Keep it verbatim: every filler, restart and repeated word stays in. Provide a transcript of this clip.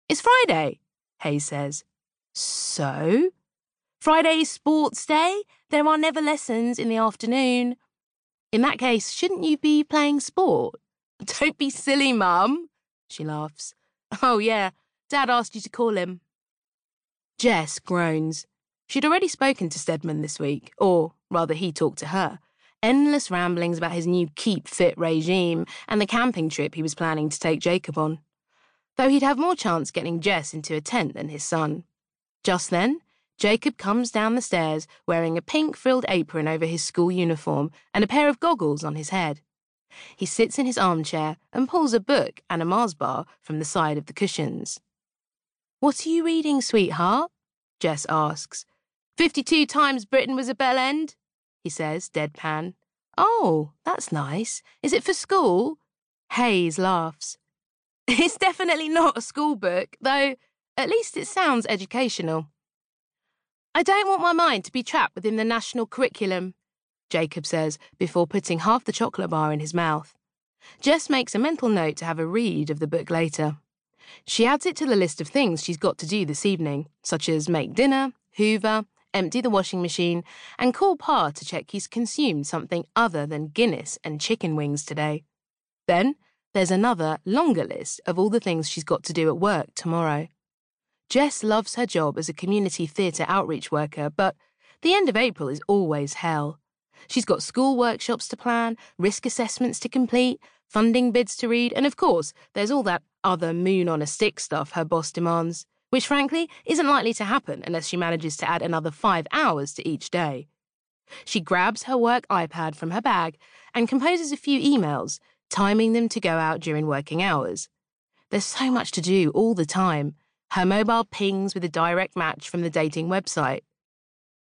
It's Friday, Hayes says. So? Friday's sports day? There are never lessons in the afternoon. In that case, shouldn't you be playing sport? Don't be silly, Mum, she laughs. Oh, yeah, Dad asked you to call him. Jess groans. She'd already spoken to Stedman this week, or rather he talked to her. Endless ramblings about his new keep fit regime and the camping trip he was planning to take Jacob on. Though he'd have more chance getting Jess into a tent than his son. Just then, Jacob comes down the stairs wearing a pink-frilled apron over his school uniform and a pair of goggles on his head. He sits in his armchair and pulls a book and a Mars bar from the side of the cushions. What are you reading, sweetheart? Jess asks. Fifty-two times Britain was a bell end, he says, deadpan. Oh, that's nice. Is it for school? Hayes laughs. It's definitely not a school book, though at least it sounds educational. I don't want my mind to be trapped within the national curriculum, Jacob says before putting half the chocolate bar in his mouth. Jess makes a mental note to have a read of the book later. She adds it to the list of things she's got to do this evening, such as make dinner, hoover, empty the washing machine, and call Pa to check he's consumed something other than Guinness and chicken wings today. Then there's another, longer list of all the things she's got to do at work tomorrow. Jess loves her job as a community theatre outreach worker, but the end of April is always hell. She's got school workshops to plan, risk assessments to complete, funding bids to read, and of course, there's all that other moon-on-a-stick stuff her boss demands, which frankly isn't likely to happen unless she manages to add another five hours to each day. She grabs her work iPad from her bag and composes a few emails, timing them to go out during working hours. There's so much to do all the time. Her mobile pings with a direct match from the dating website.